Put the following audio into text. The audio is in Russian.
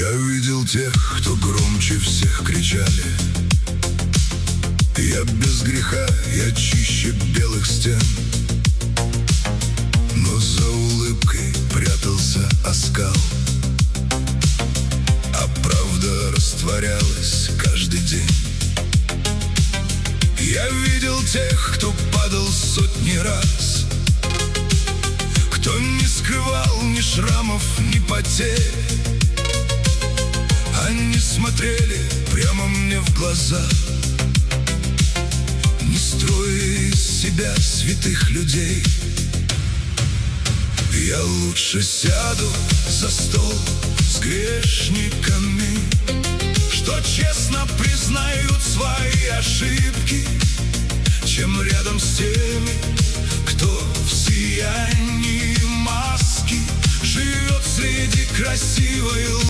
Я видел тех, кто громче всех кричали. Я без греха, я чище белых стен. Но за улыбкой прятался оскал, а правда растворялась каждый день. Я видел тех, кто падал сотни раз, кто не скрывал ни шрамов, ни потерь. Они смотрели прямо мне в глаза, не строя из себя святых людей. Я лучше сяду за стол с грешниками, что честно признают свои ошибки, чем рядом с теми, кто в сиянии маски живет среди красивой